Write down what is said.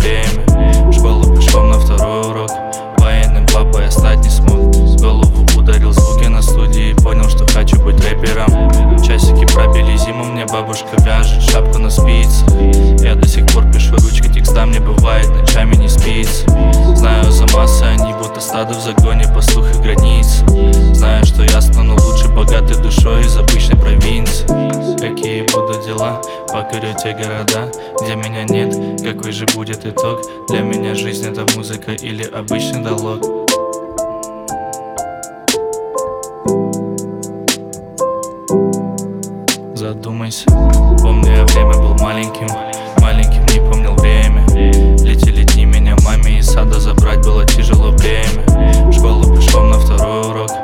время. В школу пешком на второй урок. Военным папой я стать не смог. В голову ударил звуки на студии, понял, что хочу быть рэпером. Часики пробили зиму, мне бабушка вяжет шапку на спицах. Я до сих пор пишу ручкой текста, мне бывает ночами не спится. Знаю за массы, они будто стадо в загоне, пастух и границ. Знаю, что я стану лучше, богатой душой из обычной провинции. Какие будут дела, покорю те города, где меня нет. Какой же будет итог? Для меня жизнь — это музыка или обычный диалог. Задумайся, помню, я время был маленьким, не помнил время. Летели дни, меня маме из сада забрать было тяжело время. В школу пешком на второй урок.